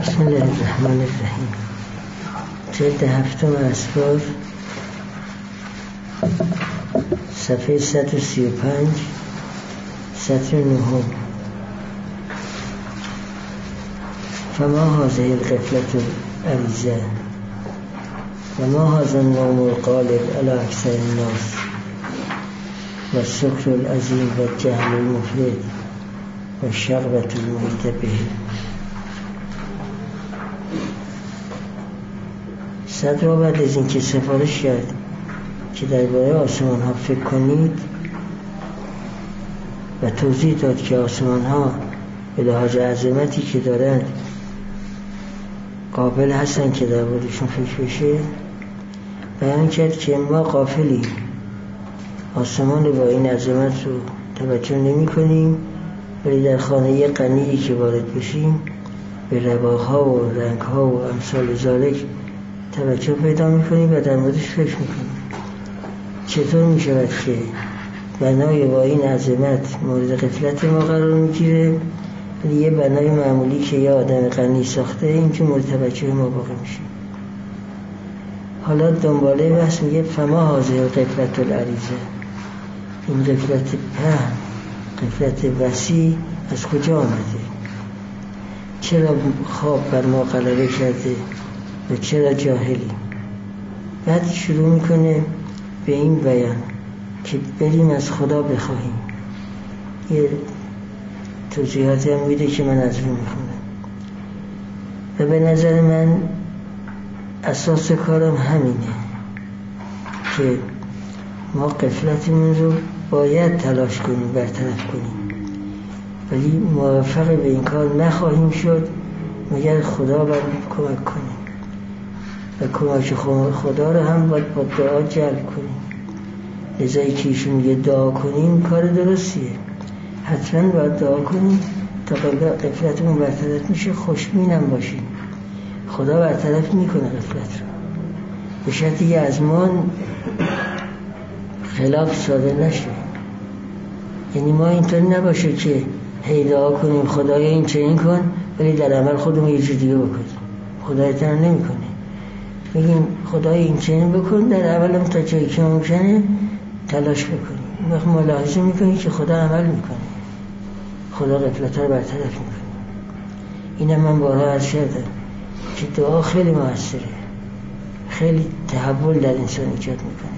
بسم الله الرحمن الرحیم. جلد هفتم اسفار، صفحه 135 سطر نهم. فما هذه الغفلة العریضة و ما هذا النوم الغالب على اکثر الناس و السکر العظیم و الجهل المفرط و الشغبة المحیطة به. صدر بعد از اینکه سفارش کرد که درباره آسمان ها فکر کنید و توضیح داد که آسمان ها به لحاظ عظمتی که دارند قابل هستن که درباره‌شون فکر بشه، بیان کرد که ما غافلیم، آسمان با این عظمت رو توجه نمی کنیم، ولی در خانه غنی که وارد بشیم به رواق‌ها و رنگ‌ها و امثال ذالک توجه پیدا میکنیم و در موردش فکر میکنیم. چطور میشود که بنای با این عظمت مورد غفلت ما قرار میگیره، ولی یه بنای معمولی که یه آدم غنی ساخته اینکه مورد توجه ما واقع میشه؟ حالا دنباله بحث میگه فما هذه الغفلة العریضة، این غفلت پهن، غفلت وسیع از کجا آمده؟ چرا خواب بر ما غلبه کرده و چرا جاهلی؟ بعد شروع میکنه به این بیان که بریم از خدا بخواهیم. یه توضیحاتی هم میده که من از رو میخونم و به نظر من اساس کارم همینه که ما غفلتمون رو باید تلاش کنیم، برطرف کنیم، ولی موفق به این کار نخواهیم شد مگر خدا باید کمک کنیم و کمک خدا رو هم باید با دعا جلب کنیم. لذایی که ایشون میگه دعا کنیم کار درستیه، حتما باید دعا کنیم تا غفلتمون برطرف میشه، خوشبینم باشیم. خدا برطرف میکنه غفلت رو، به شرطی که از ما خلاف صادر نشه. یعنی ما اینطوری نباشه که هی دعا کنیم خدایا این چنین کن ولی در عمل خودمون یه چیز دیگه بکنیم. خدا اطاعت نمیکنه. میگیم خدای این چنین بکن، در اولم تا جایی که ممکنه تلاش بکنیم. وقت ملاحظه میکنیم که خدا عمل میکنه، خدا غفلت رو برطرف میکنه. اینم من بارها عرض کردم که دعا خیلی موثره، خیلی تحول در انسان ایجاد میکنه.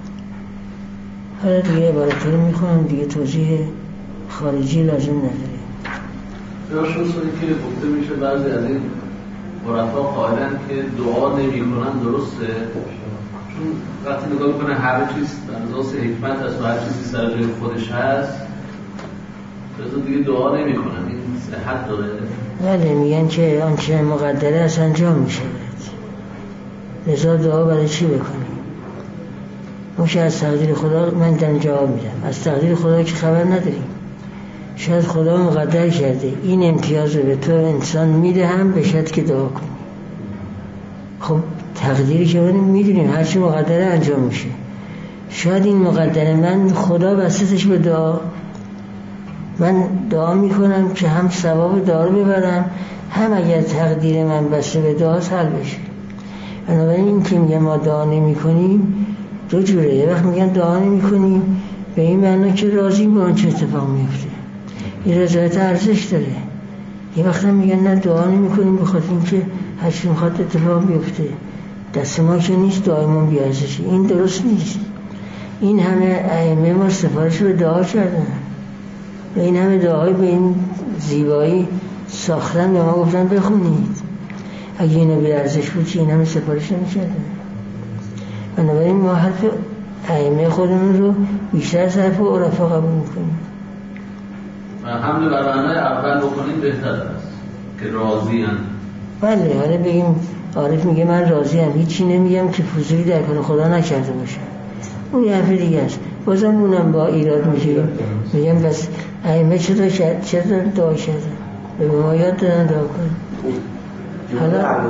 حالا دیگه عبارت رو میخونم، دیگه توضیح خارجی لازم نداره. براشون سوری که گفته میشه بعضی از این عرفا قائلن که دعا نمی کنن، درسته؟ چون وقتی نگاه کنه هر چیز در اساس حکمت است و هر چیزی سر جای خودش هست، لذا دیگه دعا نمی کنن. این صحت داره؟ بله، میگن که آنچه مقدره است انجام میشه، لذا دعا برای چی بکنیم؟ میشه از تقدیر خدا. من دارم جواب میدم، از تقدیر خدا که خبر نداریم. شاید خدا مقدر کرده این امتیاز رو به تو انسان میده هم به شرط که دعا کنی. خب تقدیری که ما میدونیم هرچی مقدره انجام میشه. شاید این مقدره من خدا بسیطش به دعا، من دعا میکنم که هم ثواب دعا رو ببرم، هم اگر تقدیر من بسته به دعا حل بشه. بنابراین این که میگه ما دعا نمی کنیم دو جوره. یه وقت میگن دعا نمی کنیم به این معنی که راضیم با آنچه اتفاق میفته، این رضایت ارزش داره. یه وقت هم میگن نه دعا نمی کنیم به خاطر اینکه هر چی میخواد اتفاق بیفته، دست ما که نیست دعایمون بی ارزشه. این درست نیست. این همه ائمه ما سفارش به دعا کردن و این همه دعای به این زیبایی ساختن به ما گفتن بخونید. اگه اینو بی ارزش بود که این همه سفارش نمی‌کردن. بنابراین ما حرف ائمه خودمون رو بیشتر از حرف عرفا قبول میکنیم. حمله بر معنای اول بکنید بهتر است که راضی هم. بله، حالا بگیم عارف میگه من راضی هم، هیچی نمیگم که فضولی در کار خدا نکرده باشم، اون یه حرف دیگه است. بازم اونم با ایراد میگم بس ائمه چرا دعا کردن؟ به ما یاد دادن دعا کنیم. حالا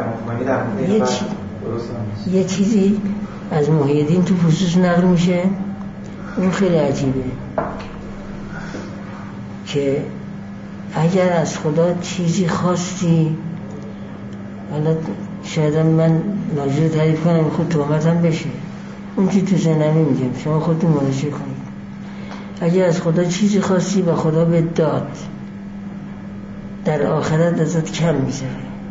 یه چیزی از محی الدین تو فصوص نقل میشه، اون خیلی عجیبه، که اگر از خدا چیزی خواستی حالا شاید من ناجور تعریف کنم خود تهمتم بشه. اون چی تو ذهنم میگم، شما خودتون مراجعه کنید. اگه از خدا چیزی خواستی و خدا به داد، در آخرت ازت کم میذاره.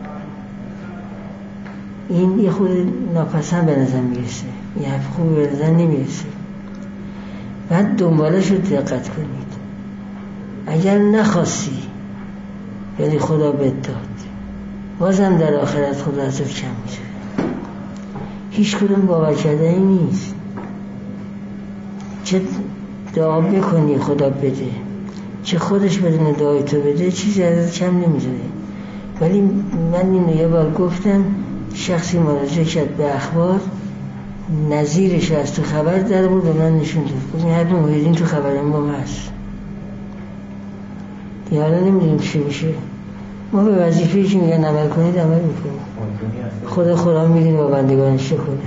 این یه خود ناپسند به نظر میرسه، یه حرف خوبی به نظر نمیرسه. بعد دنبالش رو دقت کنید. اگر نخواستی ولی خدا به داد، بازم در آخرت خدا ازت کم میذاره. هیچ کدوم باور کردنی نیست. چه دعا بکنی خدا بده، چه خودش بدون دعای تو بده، چیزی ازت کم نمیذاره. ولی من اینو یه بار گفتم، شخصی مراجعه کرد به اخبار، نظیرش از تو خبر در بود و من نشون داد. این حرف محیدین تو خبر ما هست. دیگه حالا نمیدونیم چی میشه. ما به وظیفه‌ای که میگن عمل کنید عمل میکنیم. خدا میدین با بندگانش چه کنه.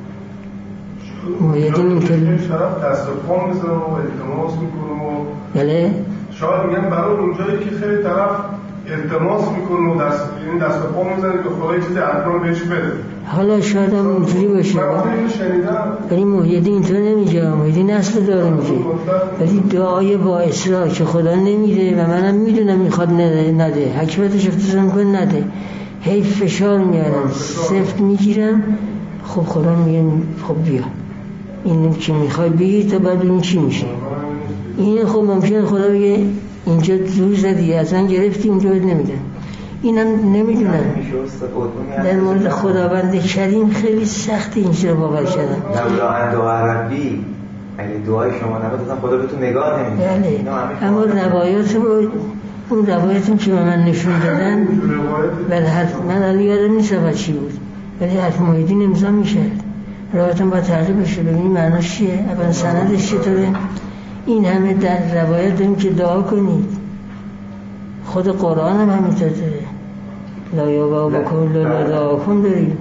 محیدین اینطوری طرف دست پا میزنه و التماس میکنه و بله؟ شاید میگن برای اونجایی که خیلی طرف التماس میکنه و دست پا میزنه که خدای چیزی حتما بهش بده. حالا شاید هم اینطوری باشه، ولی محیدین اینطور نمیگه. محیدین اصل داره میگه، ولی دعای با اصرار که خدا نمیده و منم میدونم میخواد نده، حکمتش اختصار میکنه نده، هی فشار میارم، سفت میگیرم. خب خدا میگه خب بیا این که میخوای بگی تا بعد ببین چی میشه. این خب ممکنه خدا بگه اینجا زور زدی از من گرفتی اونجا بهت نمیدم. اینم نمیدونم. در مورد خداوند کریم خیلی سخت اینجا باور کردن. نبودن دعا ربی، اگه دعای شما نبود خدا به تو نگاه نمیکنه. بله. اما روایات رو، اون روایتون که به من نشون دادن، ولی من الان یادم نیست چی بود، ولی حرف محیدین امضا میشد. روایتون باید تحقیق بشه ببینیم معناش چیه، اول سندش چطوره. این همه در روایت داریم که دعا کنید. خود قرآن هم همینطور داره. لا یابا بکن لا دعا کن داریم.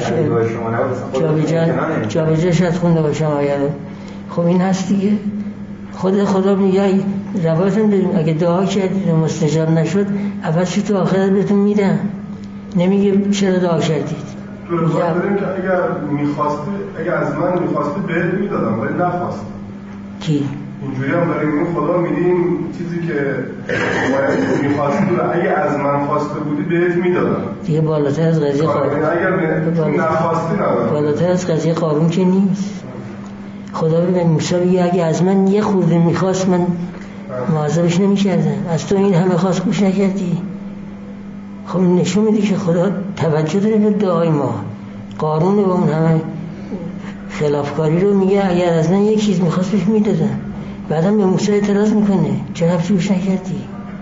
جابجا شاید خونده باشم آیه رو. خب این هست دیگه. خدا میگه روایت هم داریم اگه دعا کردید و مستجاب نشد اول چی تو آخرت بهتون میدم. نمیگه چرا دعا کردید. تو روایت داریم که اگر از من میخواستی بهت میدادم ولی نخواست. کی؟ اینجوری هم داریم این خدا میدیم چیزی که باید میخواستی و اگه از من خواسته بودی بهت میدادم. دیگه بالاتر از قضیه قارون. اگر نخواستی ندادم. بالاتر از قضیه قارون که نیست. خدا به موسی میگه اگه از من یه خورده میخواست من معذبش نمیکردم. از تو این همه خواست گوش نکردی. خب نشون میده که خدا توجه داره به دعای ما. قارون با اون همه خلافکاری رو میگه اگر از من یک چیز میخواست بهش میدادم. بعدم به موسی اعتراض میکنه چرا گوش نکردی.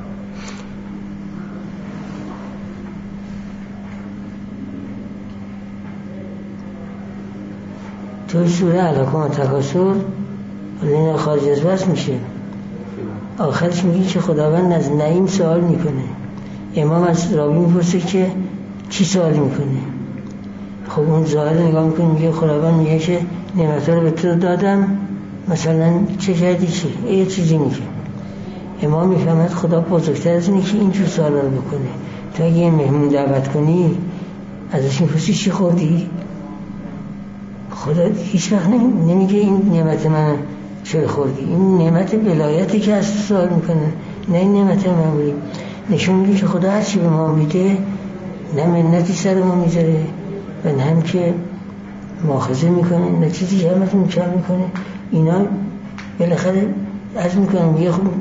توی سوره علاقه و تکاسر این خارج از بس میشه. آخرش میگه که خداوند از نعیم سوال میکنه. امام از راوی میپرسه که چی سوال میکنه. خب اون ظاهر نگاه میکنه میگه خداوند میگه که نعمت‌ها رو به تو دادم مثلا چه کردی چی؟ یه چیزی میگه. امام میفهمد خدا بزرگتر از اینه که اینجور سوال رو بکنه. تو اگه یه مهمون دعوت کنی ازش میپرسی چی خوردی؟ خدا هیچ وقت نمیگه این نعمت من چرا خوردی. این نعمت ولایتی که از تو سوال میکنه، نه این نعمت معمولی. نشون میده که خدا هر چی به ما میده نه منتی سر ما میذاره و نه هم که مؤاخذه میکنه، نه چیزی جمعتون کم میکنه. اینا بالاخره عرض میکنم یه خوب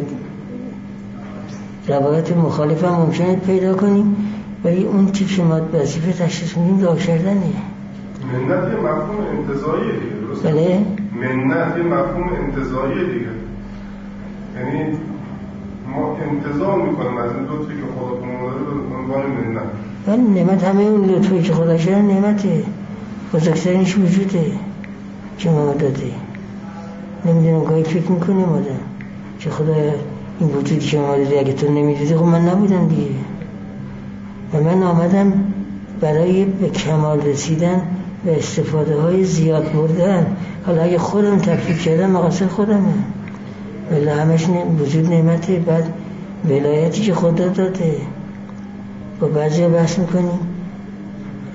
روایت مخالف هم ممکنه پیدا کنیم، ولی اون چیزی که ما وظیفه تشخیص میدیم دعا کردنه. منت یه مفهوم انتزاعیه دیگه، درست؟ بله؟ منت یه مفهوم انتزاعیه دیگه، یعنی ما انتزاع میکنیم از این لطفی که خدا کنون داره به عنوان منت. ولی نعمت همه اون لطفی که خدا شده نعمته، بزرگترینش وجوده که ما داده. نمیدونم گاهی فکر میکنیم آدم که خدا این وجودی که ما داده اگه تو نمیدادی خب من نبودم دیگه. و من آمدم برای به کمال رسیدن و استفاده های زیاد بردن. حالا اگه خودم تکلیف کردم مقصد خودمه، ولی همش وجود نعمته. بعد ولایتی که خدا داده با بعضی بحث میکنیم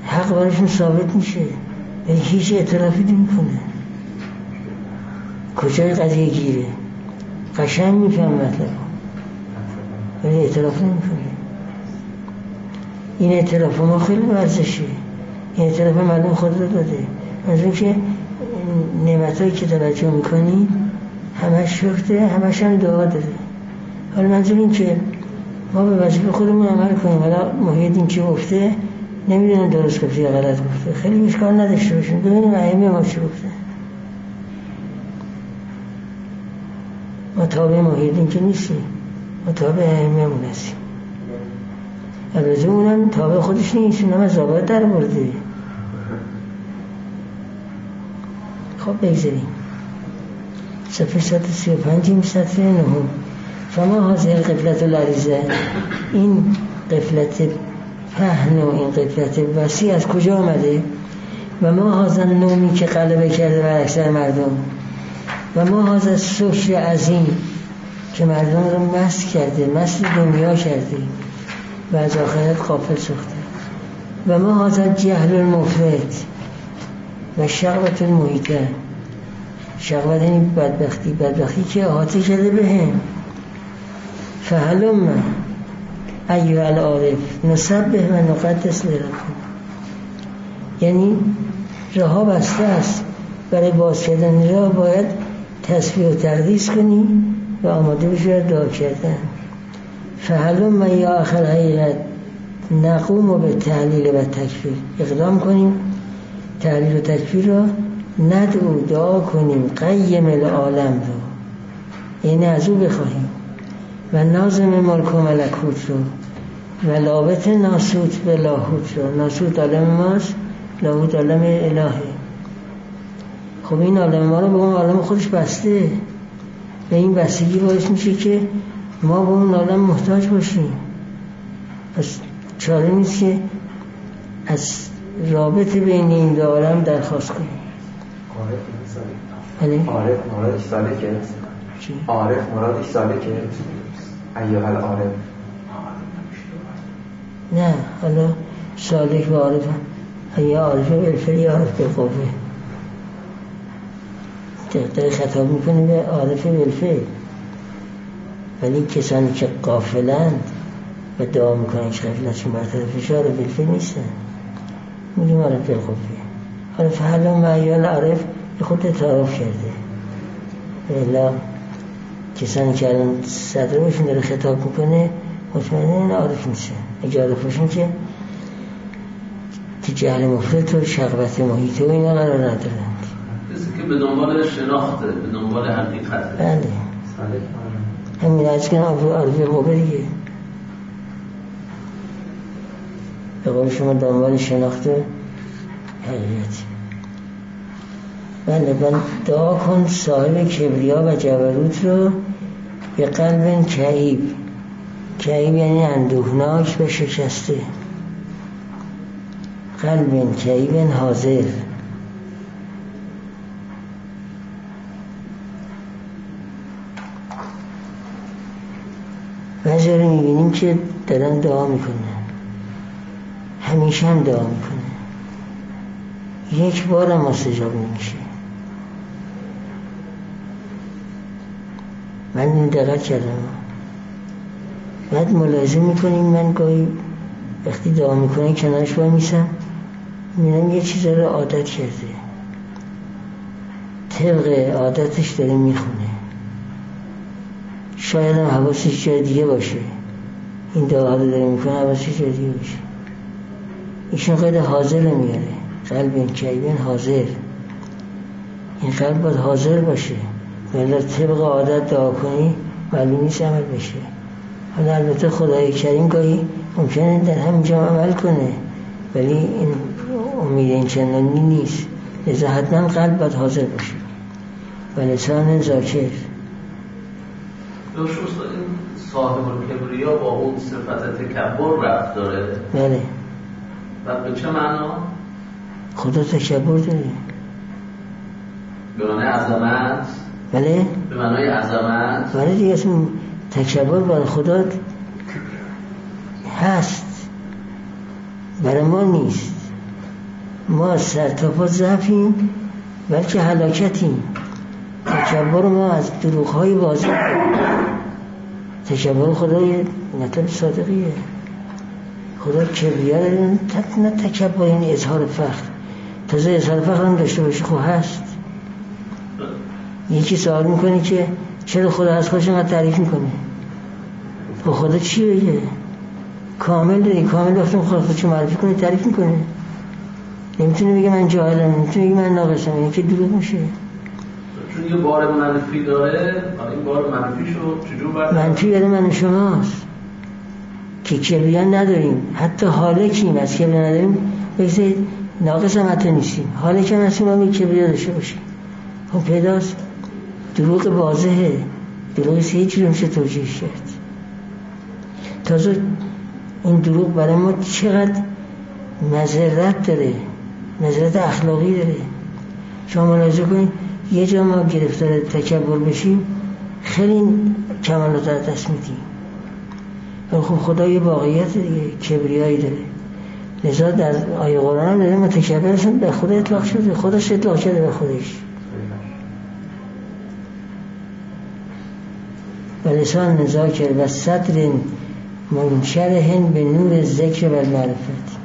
حق براشون ثابت میشه، هیچ اعترافی نمیکنه. کجای قضیه گیره؟ قشنگ میفهم مطلب ولی اعتراف نمیکنه. این اعتراف ما خیلی ورزشه. این اعتراف معلوم خود رو داده. منظورم که نعمتایی که توجه میکنی همش شکره، همش هم دعا داره. حالا منظور این که ما به وظیفه خودمون عمل کنیم. حالا محیدین که گفته نمیدونم درست گفته یا غلط گفته، خیلی اشکال نداشته باشیم، ببینیم ائمه ما چی گفته. ما تابع محیدین که نیستیم، ما تابع ائمه مون هستیم. البته اونم تابع خودش نیست، اونم از ضابط در برده. خب بگذاریم صفحه 135 سطر 9. فما حاضر قفلت العریضه، این قفلت پهن و این قفلت وسیع از کجا آمده؟ و ما حاضر نومی که غلبه کرده بر اکثر مردم، و ما حاضر سکر عظیم که مردم رو مست کرده، مست دنیا کرده و از آخرت غافل ساخته. و ما حاضر جهل المفرط و شقوت المحیطه، شقوت این بدبختی که احاطه کرده به هم. فهلم ایها العارف نسبح و نقدس لربنا، یعنی راه بسته است، برای باز کردن راه باید تسبیح و تقدیس کنی و آماده بشی دعا کردن. فهلم یا آخر حقیقت نقوم به تحلیل و تکفیر، اقدام کنیم تحلیل و تکفیر را ندعو دعا کنیم قیم العالم رو، یعنی از او بخواهیم، و نازم ملک و ملکوت رو و لابط ناسوت به لاهوت رو. ناسوت عالم ماست، لاهوت عالم الهه. خب این عالم ما رو به اون عالم خودش بسته و این بستگی باعث میشه که ما به اون عالم محتاج باشیم. پس چاره نیست که از رابطه بین این دو عالم درخواست کنیم. عارف مرادش سالکه؟ عارف مرادش سالکه؟ ایها العارف. نه حالا سالک و عارف هم ایها عارف بالفعل عارف بالقوه. داره خطاب میکنه به عارف بالفعل، ولی کسانی که غافلند و دعا میکنن که غفلتشون برطرف عارف بالفعل نیستن، میگیم عارف بالقوه. حالا فهلم ایها العارف خود تعارف کرده، الا کسانی که الان صدر باشون داره خطاب میکنه مطمئنه این عارف نیستن. اگه عارف باشون که جهل مفرط و شقوت محیطه و اینا قرار ندارند، کسی که به دنبال شناخته، به دنبال حقیقته. بله همین از که عارف قوه دیگه، به قول شما دنبال شناخت حقیقتی. بله دعا کن صاحب کبریا و جبروت رو به قلب کعیب. کعیب یعنی اندوهناک و شکسته. قلب کعیب حاضر. بعضی رو میبینیم که دارن دعا میکنن، همیشه هم دعا میکنن، یک بار هم استجاب نمیشه. من این دقت کردم، بعد ملاحظه میکنیم من گاهی وقتی دعا میکنه کنارش با میسم میبینم یه چیز رو عادت کرده، طبق عادتش داره میخونه. شاید هم حواسش جای دیگه باشه، این دعا رو داره میکنه حواسش جای دیگه باشه. ایشون قید حاضر میاره، قلب کیبن حاضر. این قلب باید حاضر باشه، ولی طبق عادت دعا کنی معلوم نیست عمل بشه. حالا البته خدای کریم گاهی ممکنه در همینجا عمل کنه، ولی این امید این چندانی نیست. لذا حتما قلب باید حاضر باشه و لسان ذاکر. این صاحب الکبریا با اون صفت تکبر رفت داره. بله. و به چه معنا؟ خدا تکبر داره. به معنای عظمت؟ بله. به معنای عظمت؟ بله دیگه، اسم تکبر برای خدا هست، برای ما نیست. ما سر تا پا ضعفیم بلکه هلاکتیم. تکبر ما از دروغ‌های واضح. تکبر خدای مطلب صادقیه. خدا کبریا داره، نه تکبر این اظهار فخر. تازه اظهار فخر هم داشته باشی خب هست. یکی سوال میکنه که چرا خدا از خودش انقدر تعریف میکنه؟ با خدا چی بگه؟ کامل داری، کامل وقتی خودشو معرفی کنه تعریف میکنه. نمیتونه بگه من جاهلم، نمیتونه بگه من ناقصم، این که دروغ میشه. چون یه بار منفی داره، این بار منفیشو چجور برد؟ منفی برای من و شماست که کبریا نداریم، حتی حالکیم از کبریا نداریم. بگذارید ناقص هم حتی نیستیم، حالکم هستیم هم کبریا داشته باشیم. خب پیداست دروغ واضحه، دروغ هیچ رو میشه توجیهش کرد. تازه این دروغ برای ما چقدر مضرت داره، مضرت اخلاقی داره. شما ملاحظه کنید یه جا ما گرفتار تکبر بشیم خیلی کمالات از دست میدیم. خب خدا یه واقعیت دیگه، کبریایی داره. لذا در آیه قرآن هم داره متکبرشون به خدا اطلاق شده، خودش اطلاق شده به خودش. و لسان نذاکر و صدر منشرح به نور ذکر و معرفت.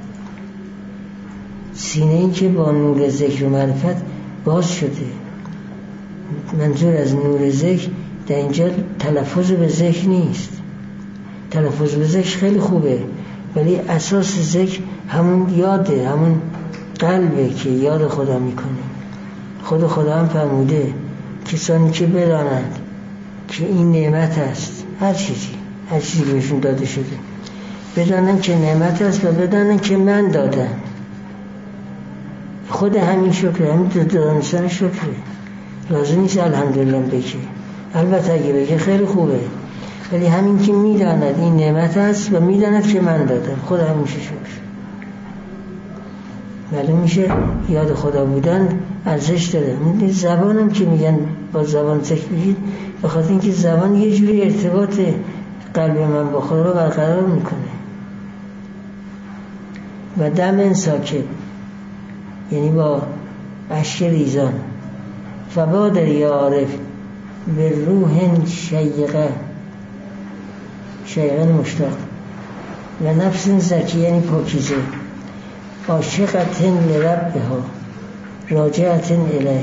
سینه ای که با نور ذکر و معرفت باز شده. منظور از نور ذکر در اینجا تلفظ به ذکر نیست. تلفظ به ذکر خیلی خوبه، ولی اساس ذکر همون یاده، همون قلبه که یاد خدا میکنه. خدا هم فرموده کسانی که بدانند که این نعمت است، هر چیزی بهشون داده شده، بدانند که نعمت است و بدانند که من دادم. خود همین شکره، همین دادنشان شکره. لازم نیست الحمدلله بگه، البته اگه بگه خیلی خوبه، ولی همین که میداند این نعمت است و میداند که من دادم، خود همین شکر. معلوم میشه یاد خدا بودن ارزش داره. زبانم که میگن با زبان ذکر بگید، به خاطر اینکه زبان یه جوری ارتباط قلب من با خدا رو برقرار میکنه. و دم ساکت یعنی با اشک ریزان. فبادر یا عارف به روح شیقه مشتاق و نفس زکی یعنی پاکیزه، عاشقت لربها راجعت الیه.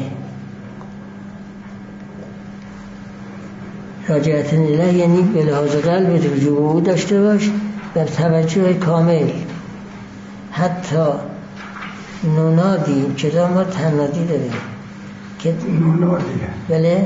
راجعت الیه یعنی به لحاظ قلب رجوع او داشته باش در توجه کامل. حتی نونادی کتاب ما تنادی داره که بله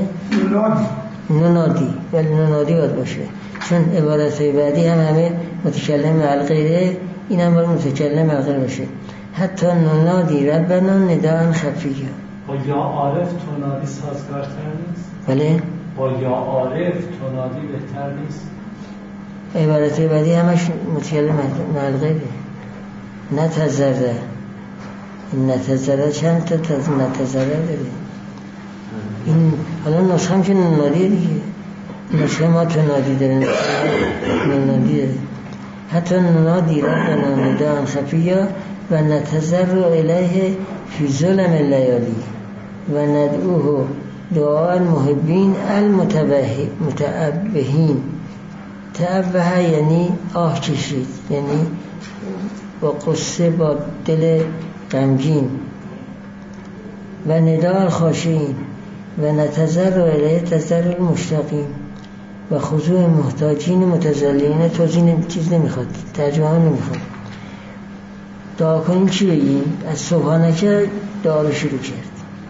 نونادی باید باشه، چون عبارتهای بعدی هم همه متکلم الغیره، این هم باید متکلم الغیر باشه. حتی نونادی ربنا نداء خفیا. با یا عارف تونادی سازگارتر نیست؟ بله با یا عارف تونادی بهتر نیست؟ عبارتهای بعدی همش متکلم الغیره. نتذره، نتذره چند تا نتذره داره. این حالا نسخه هم که نونادیه دیگه، نسخه ما تونادی داره، نونادی داره. حتی نونادی ربنا نداء خفیا و نتذر الیه فی ظلم اللیالی و ندعوه دعاء المحبین المتعبهین. تعبه یعنی آه کشید، یعنی با قصه، با دل غمگین. و نداء الخاشعین و نتذر الیه تذر المشتاقین و خضوع محتاجین متذللین. توضیح چیز نمیخواد، ترجمه نمیخواد. دعا کنیم چی بگیم؟ از سبحانکه دعا رو شروع کرد.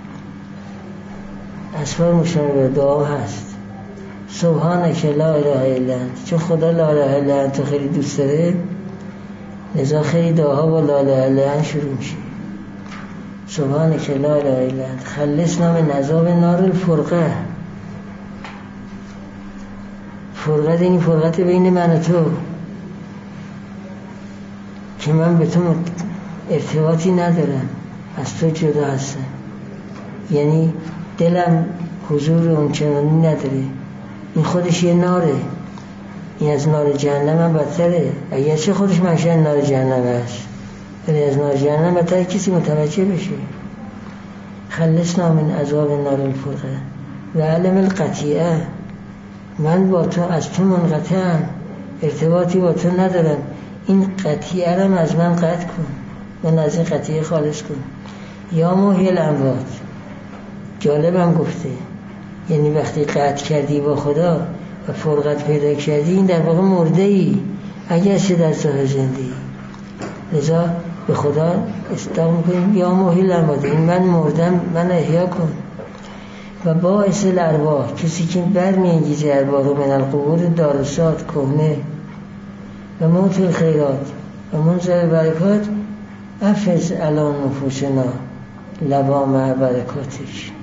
اسفار مشتمل دعا هست. سبحانکه لا اله الا انت، چون خدا لا اله الا انت خیلی دوست داره، لذا خیلی دعاها با لا اله الا انت شروع میشه. سبحانکه لا اله الا انت خلصنا من عذاب نار الفرقه. فرقت یعنی فرقت بین من و تو، که من به تو ارتباطی ندارم، از تو جدا هستم. یعنی دلم حضور اونچنانی نداره. این خودش یه ناره، این از نار جهنم هم بدتره. اگرچه خودش منشأ نار جهنم هست، ولی از نار جهنم بهتر کسی متوجه بشه. خلصنا من عذاب نار الفرقه و علم القطیعه، من با تو از تو منقطعم، ارتباطی با تو ندارم، این قطیعه رو از من قطع کن، من از این قطیعه خالص کن. یا محیی الاموات، جالبم گفته، یعنی وقتی قطع کردی با خدا و فرقت پیدا کردی، این در واقع مرده ای اگر چه در ظاهر زنده ای. لذا به خدا استغفار میکنیم یا محیی الاموات، این من مردم، من احیا کن. و باعث الارواح، کسی که برمی‌انگیزه ارواح رو من القبور دارسات کهنه و موت الخیرات و منزل البرکات، افز علی نفوسنا لوام برکاتش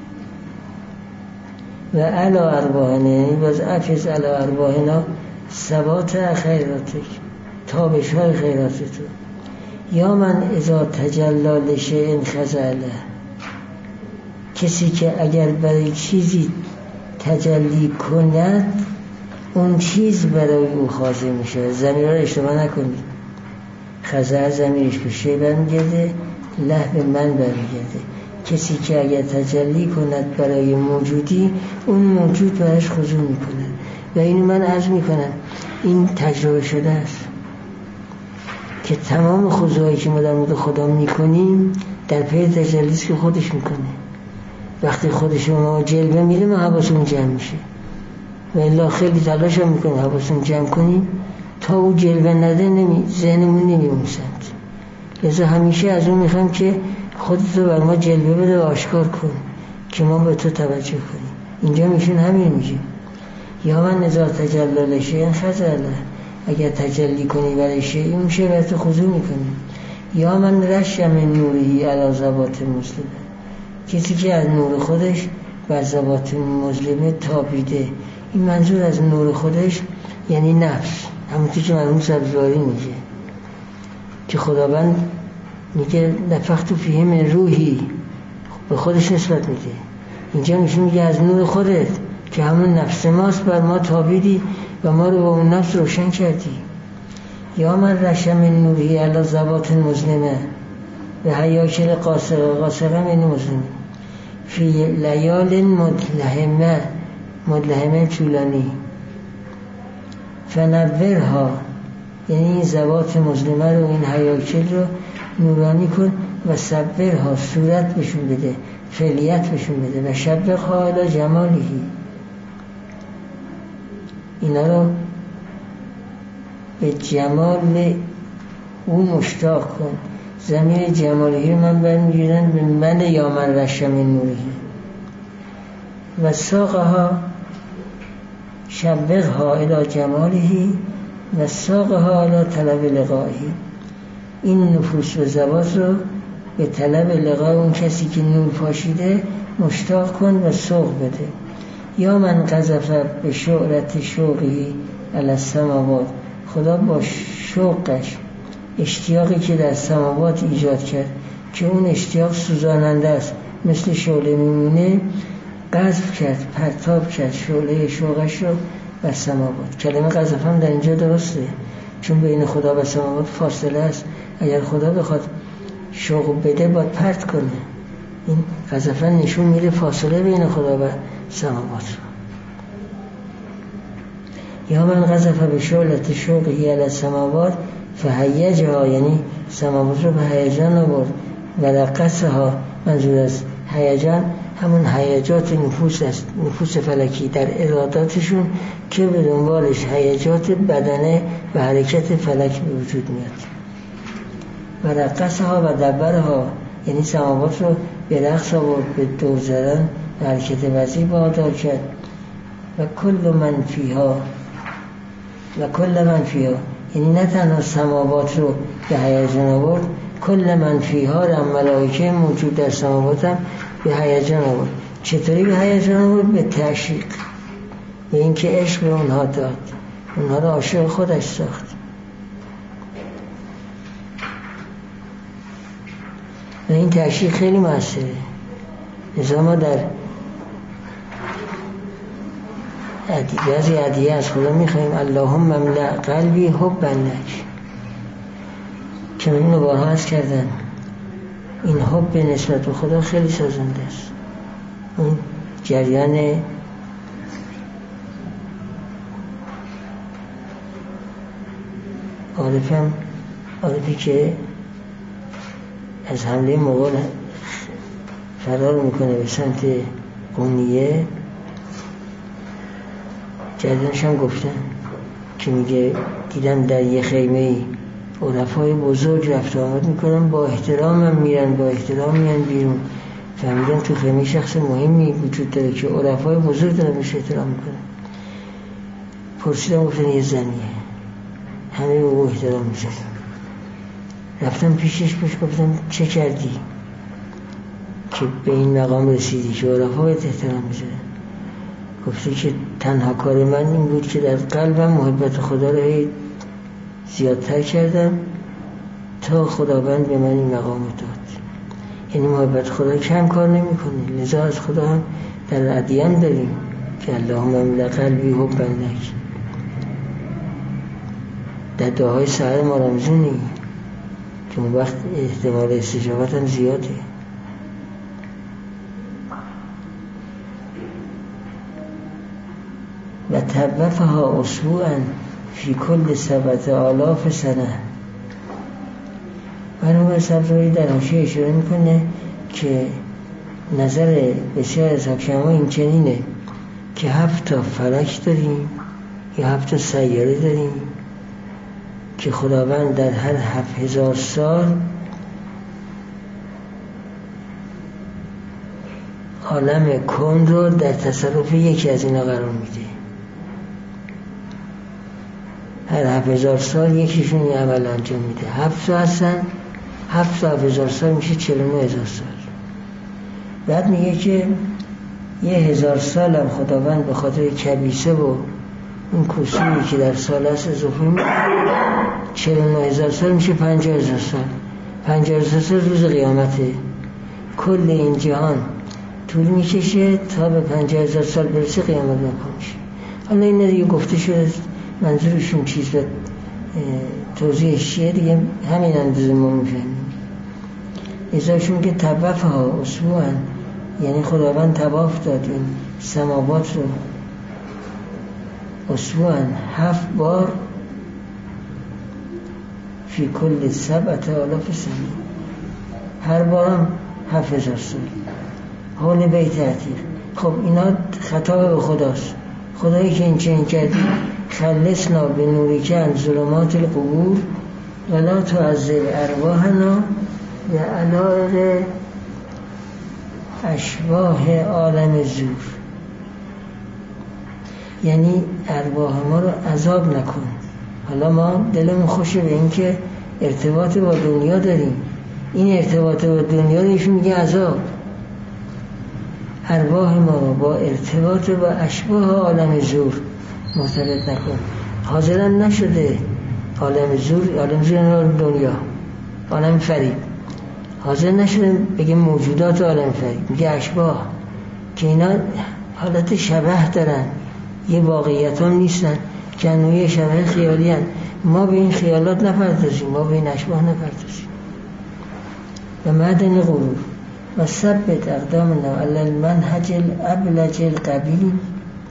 و علی ارواحنا، یعنی باز افز علی ارواحنا ثبات خیراتک، تابش های خیرات تو. یا من اذا تجلی لشیء خضع له، کسی که اگر برای چیزی تجلی کند اون چیز برای او خاضع میشه. ضمیر رو اشتباه نکنید، خضع ضمیرش به شی برمیگرده، له به من برمیگرده. کسی که اگر تجلی کند برای موجودی، اون موجود برایش خضوع میکنه. و اینو من عرض میکنم، این تجربه شده است که تمام خضوعی که ما در مورد خدا میکنیم در پی تجلیست که خودش میکنه. وقتی خودش ما جلوه میره ما حواسمون جمع میشه، و الا خیلی تلاش هم میکنیم حواسمون جمع کنیم، تا او جلوه نده ذهنمون نمیره اون سمت. لذا همیشه از اون میخوام که خودتو بر ما جلوه بده و آشکار کن که ما به تو توجه کنیم. اینجا میشون همین میگه یا من اذا تجلی لشیء خضع له، اگر تجلی کنی برای شیء اون شیء بر تو خضوع میکنی. یا من رش من نوری علی ذوات مسلمه، کسی که از نور خودش بر ذوات مظلمه تابیده. این منظور از نور خودش یعنی نفس، همونطور که مرحوم سبزواری میگه که خداوند میگه نفخت فیه من روحی، به خودش نسبت میده. اینجا میگه از نور خودت که همون نفس ماست بر ما تابیدی و ما رو با اون نفس روشن کردی. یا من رش من نوری علی ذوات مظلمه و حیاکل قاصره من مظلمه فی لیال مدلهمه طولانی فنورها، یعنی این ذوات مظلمه رو، این حیاکل رو نورانی کن و صبرها، صورت بشون بده، فعلیت بشون بده و شبقها الی جمالهی، اینا رو به جمال او مشتاق کن. ضمیر جمالهی رو من برمیگردن به من یا من رش من نوره و ساقها شبقها الی جمالهی و ساقها الی طلب لقائهی. این نفوس و ذوات رو به طلب لقای اون کسی که نور پاشیده مشتاق کن و سوق بده. یا من قذف به شعرت شوقی علی السماوات، خدا با شوقش، اشتیاقی که در سماوات ایجاد کرد که اون اشتیاق سوزاننده است، مثل شعله میمونه، قذف کرد، پرتاب کرد شعله شوقش رو بر سماوات. کلمه قذف هم در اینجا درسته، چون بین خدا و سماوات فاصله است. اگر خدا بخواد شوق بده باید پرت کنه. این قذف نشون میده فاصله بین خدا و سماوات. یا من قذف به شعلت شوقی علی السماوات فهیجها، یعنی سماوات رو به هیجان آورد. و لقصها، منظور از هیجان همون هیجات نفوس است، نفوس فلکی در اراداتشون که به دنبالش هیجات بدنه و حرکت فلک به وجود میاد. و لقصها و دبرها، یعنی سماوات رو به رقص آورد، به دور زدن و حرکت وزی وادار کرد. و کل من فیها یعنی نه تنها سماوات رو به هیجان آورد، کل من فیها را ملائکه موجود در سماوات هم به هیجان آورد. چطوری به هیجان آورد؟ به تعشیق، به اینکه عشق به اونها داد، اونها را عاشق خودش ساخت. و این تعشیق خیلی موثره. لذا ما در بعضی ادعیه از خدا میخواییم اللهم املأ قلبی حبا لک، که من اینو بارها عرض کردم، این حب به نسبت به خدا خیلی سازنده است. اون جریان عارفی که از حمله مغول فرار میکنه به سمت قونیه، جریانش هم گفتن که میگه دیدم در یه خیمه عرفای بزرگ رفت و آمد میکنن، با احترام هم میرن، با احترام میان بیرون. فهمیدن تو خیمه شخص مهمی وجود داره که عرفای بزرگ دارن بهش احترام میکنن. پرسیدم، گفتن یه زنیه، همه به او احترام میزدن. رفتم پیشش، بهش گفتم چه کردی که به این مقام رسیدی که عرفا بهت احترام میزدن؟ گفته که تنها کار من این بود که در قلبم محبت خدا رو زیادتر کردم تا خداوند به من این مقام داد. یعنی محبت خدا کم کار نمی کنه. لذا از خدا هم در ادیان داریم که اللهم املأ قلبی حبا لک. در دعاهای سحر ما رمزونی که اون وقت احتمال استجابت هم زیاده. و توفها اسبوعا فی کل 7,000 سنه. برنامه سبزوری در حاشیه اشاره میکنه که نظر بسیار از حکما این چنینه که 7 فلک داریم یا 7 سیاره داریم که خداوند در هر 7,000 سال عالم کون رو در تصرف یکی از اینا قرار میده. هر 7,000 سال یکیشون یه عمل انجام میده. 7 تا هستن، 7 تا 7,000 سال میشه 49,000 سال. بعد میگه که 1,000 سال هم خداوند به خاطر کبیسه و اون کسوری که در سال هست اضافه میده، 49,000 سال میشه 50,000 سال. 50,000 سال روز قیامته. کل این جهان طول میکشه تا به 50,000 سال برسه قیامت برپا میشه. حالا این دیگه گفته شده، منظورشون چیز به توضیحش چیه دیگه، همین اندازه ما میفهمیم. ازاشون که توفها اسبوعا، یعنی خداوند تواف داد این سماوات رو اسبوعا 7 بار فی کل 7,000 سنه، هر بارم 7,000 سال. حول بیت عتیق. خب اینا خطاب به خداست. خدایی که این چنین کردی، خلصنا به نوریک عن ظلمات القبور ولا تعذب ارواحنا و علایق اشباح عالم زور. یعنی ارواح ما رو عذاب نکن. حالا ما دلمون خوشه به این که ارتباط با دنیا داریم، این ارتباط با دنیا ایشون میگه عذاب. ارواح ما با ارتباط با اشباح عالم زور مرتبط نکن. حاضرم نشده عالم زور دنیا، عالم فریب، حاضر نشده بگه موجودات عالم فریب، میگه اشباح که اینا حالت شبه دارن، یه واقعیت هم نیستن، که انوی شبه خیالی هن. ما به این خیالات نپردازیم، ما به این اشباح نپردازیم. و معدن غرور و ثبت اقدامنا علی المنهج الابلج القبیم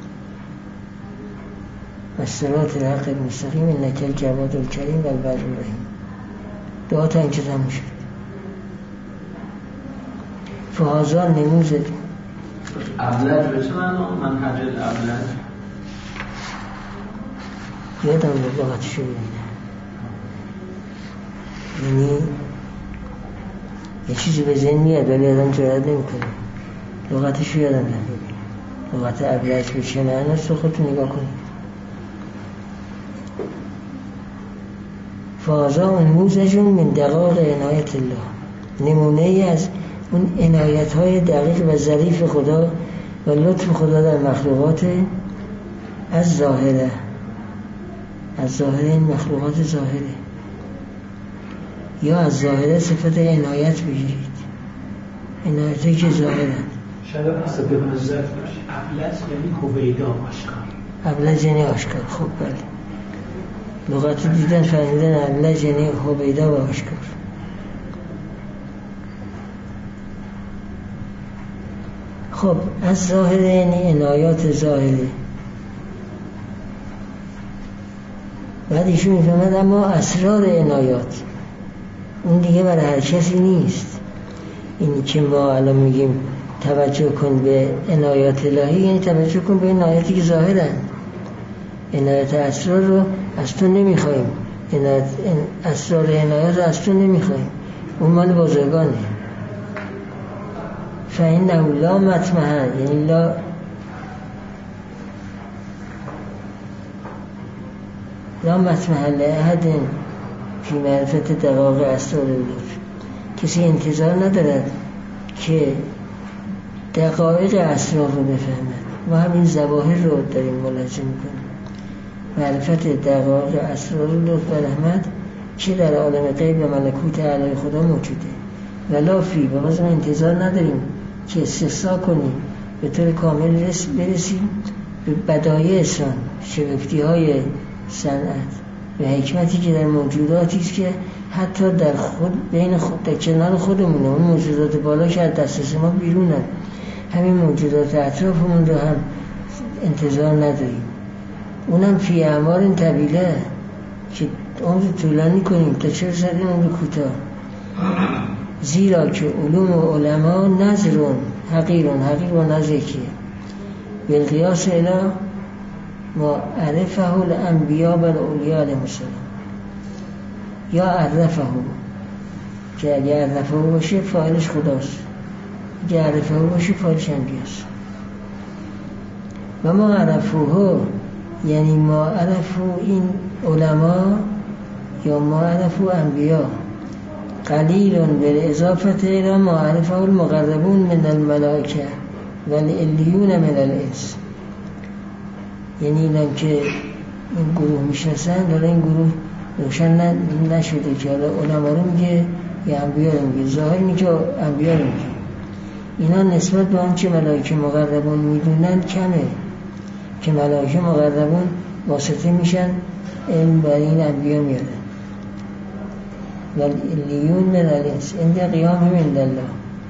و صراط الحق المستقیم انک الجواد الکریم و البر الرحیم. دعا تا اینجا تموم شد. فهازا نموز ابلج به چه معنا؟ منهج الابلج یادم لغتشو ببینم، یعنی یه چیزی به ذهن میاد ولی آدم جرئت نمیکنه. لغتشو یادم نمیاد. لغت ابلج به چه معناست؟ خودتون نگاه کنید. فازا نموذج من دقایق عنایت الله، نمونه ای از اون عنایت های دقیق و ظریف خدا و لطف خدا در مخلوقات از ظاهره، از ظاهره این مخلوقات ظاهره، یا از ظاهره صفت عنایت بگیرید، عنایتی که ظاهرن. شاید اصلا به منظر ابلج یعنی هویدا، آشکار. ابلج یعنی آشکار. خب بله. لغت دیدن فهمیدن ابلج یعنی هویدا و آشکار. خب از ظاهره یعنی عنایات ظاهره. بعد ایشون میفهمد اما اسرار عنایات اون دیگه برای هر کسی نیست. اینی که ما الان میگیم توجه کن به عنایات الهی، یعنی توجه کن به عنایاتی که ظاهرن. عنایت اسرار رو از تو نمیخوایم، اسرار عنایات رو از تو نمیخوایم، اون مال بزرگانه. فإنه لا مطمع، یعنی لا مطمع لأحد فی معرفت دقایق اسرار اللطف. کسی انتظار ندارد که دقایق اسرار رو بفهمد. ما همین ظواهر رو داریم ملاحظه میکنیم. معرفت دقایق اسرار لطف و رحمت چه در عالم غیب و ملکوت اعلی خدا موجوده. ولا فی، و ما انتظار نداریم که استثناء کنیم به طور کامل برسیم به بدایع انسان، شگفتی های صنعت و حکمتی که در موجوداتی است که حتی در خود بین خود در کنار خودمونه. اون موجودات بالا که از دسترس ما بیرونن، همین موجودات اطرافمون رو هم انتظار نداریم. اونم فی اعمار طویله که عمر طولانی کنیم تا چه رسدیم عمر کوتاه. زیرا که علوم و علما نظرون حقیر و نزدیکیه بالقیاس الی ما عرفه الانبیاء و الاولیاء علیهم السلام. یا عرفه، که اگه عرفه باشه فاعلش خداست، اگه عرفه باشه فاعلش انبیاست. و ما عرفوه، یعنی ما عرفو این علما یا ما عرفو انبیاء قلیل بالاضافه الى ما عرفه المقربون من الملائکه و الالیون من الانس. یعنی اینم که این گروه میشناسن، حالا این گروه روشن نشده که حالا علما رو میگه یا انبیا رو میگه. ظاهر اینه که انبیا رو میگه. اینا نسبت به آنچه ملائکه مقربون میدونن کمه، که ملائکه مقربون واسطه میشن علم برای این انبیا میادن. والالیون من الانس عند قیامهم عند الله.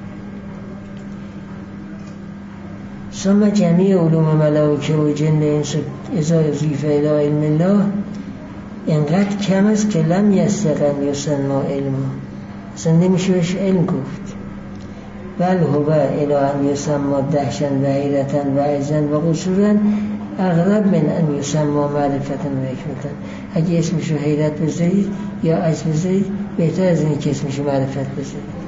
ثم جمیع علوم ملائکه و جن انس اذا اضیف الی علم الله اینقدر کم است که لم یستقم یسمى علما، اصلا نمیشه بهش علم گفت. بل هو الی ان یسمى دهشا و حیرتا و عجزا و قصورا اغلب من ان یسمى معرفتا و حکمتا. اگه اسمشو حیرت بذارید یا عجز بذارید بهتر از این که اسمشو معرفت بذارید.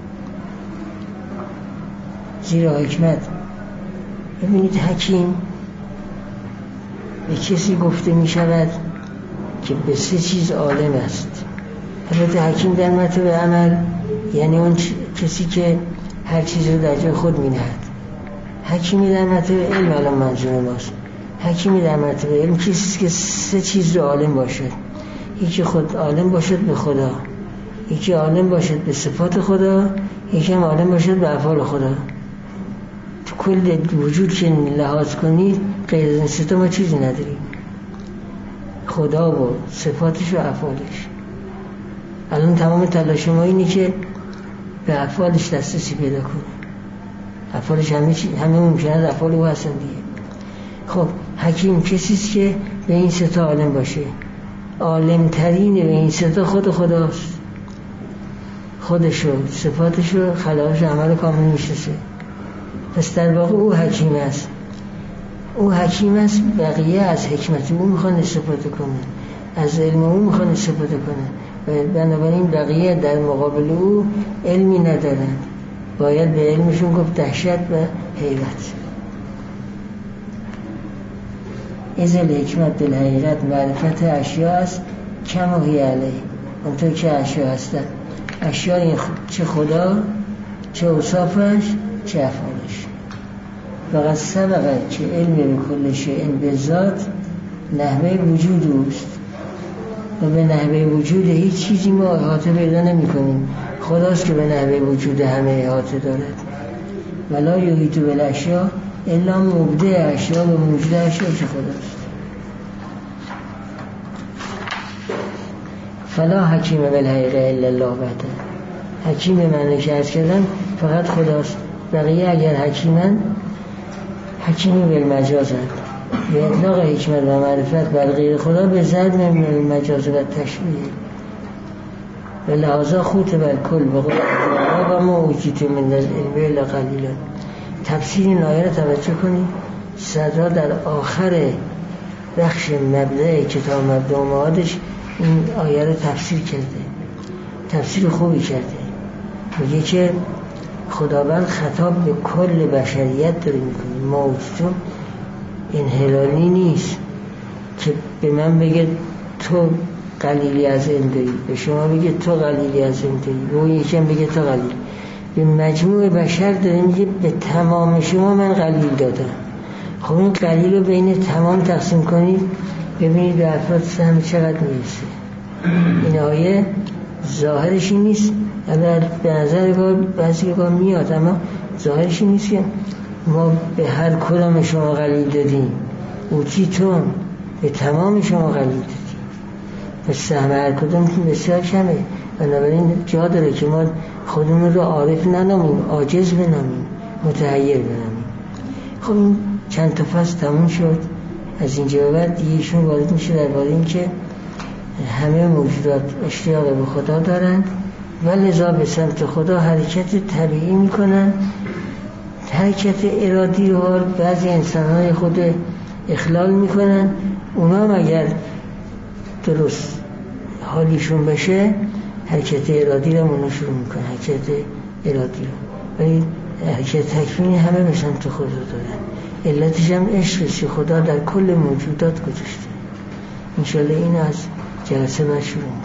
زیرا حکمت، ببینید حکیم به کسی گفته می شود که به 3 چیز عالم است. البته حکیم در مرتبه عمل یعنی اون کسی که هر چیز رو در جای خود می نهد. حکیمی در مرتبه علم الان منظور ماست. حکیمی در مرتبه علم کسی که 3 چیز رو عالم باشد. یکی خود عالم باشد به خدا، یکی عالم باشد به صفات خدا، یکی هم عالم باشد به افعال خدا. تو کل وجود که لحاظ کنید غیر از این 3 ما چیزی نداریم، خدا و صفاتش و افعالش. الان تمام تلاش ما اینه که به افعالش دسترسی پیدا کنه. افعالش همه ممکنه افعال او هستن دیگه. خب حکیم کسیست که به این 3 عالم باشه. عالم ترین به این 3 خود خداست. خودشو، صفاتشو، خلاقش، عمل کامل میشناسه. پس در واقع او حکیم است. او حکیم است، بقیه از حکمت او میخوان استفاده کنه، از علم او میخوان استفاده کنه و بنابراین بقیه در مقابل او علمی ندارن. باید به علمشون گفت دهشت و حیرت. از الحکمت بالحقیقت معرفت اشیاء است کم و هی علیه، اونطور که اشیاء هستن. اشیاء این چه خدا، چه اوصافش، چه افعالش. فقط سبقه که علم به کل شیء به ذات نحوه وجود اوست و به نحوه وجود هیچ چیزی ما احاطه پیدا نمی کنیم. خداست که به نحوه وجود همه احاطه دارد. ولا یحیط بالاشیاء الا مبدع اشیاء و موجود اشیاء که خداست. فلا حکیم بالحقیقه الا الله وحده. حکیم به معنی که عرض کردم فقط خداست. بقیه اگر حکیمن حکیمی بالمجازند، به اطلاق حکمت و معرفت بر غیر خدا به زد من المجاز و تشبیه و لحاظا خوت بر کل به قول و ما اوجیت من العلم الا قلیلا. تفسیر این آیه را توجه کنید. صدرا در آخر بخش مبدأ کتاب مبدأ و معادش این آیه را تفسیر کرده، تفسیر خوبی کرده. میگه که خداوند خطاب به کل بشریت داره میکنه. ما اوجیتون انحلالی نیست که به من بگه تو قلیلی از علم داری، به شما بگه تو قلیلی از علم داری، به اون یکم بگه تو قلیل. به مجموع بشر داره میگه به تمام شما من قلیل دادم. خب این قلیل رو بین تمام تقسیم کنید ببینید به افراد سهم چقدر میرسه. این آیه ظاهرش این نیست، البته به نظر بعضی که میاد، اما ظاهرش این نیست که ما به هر کدام شما قلیل دادیم، اوتیتون به تمام شما قلیل دادیم، پس سهم هر کدامتون بسیار کمه. بنابراین جا داره که ما خودمون رو عارف ننامیم، عاجز بنامیم، متحیر بنامیم. خب این چند تا فصل تموم شد. از اینجا به بعد دیگه ایشون وارد میشه درباره این که همه موجودات اشتیاق به خدا دارن و لذا به سمت خدا حرکت طبیعی میکنن. حرکت ارادی رو بعضی انسان‌های خود اخلال میکنن. اونا هم اگر درست حالیشون بشه حرکت ارادی رو منو شروع میکنن، حرکت ارادی رو. ولی حرکت تکوینی همه به سمت خدا دارن. علتش هم عشقش خدا در کل موجودات گذاشته. انشالله این از جلسه من شروع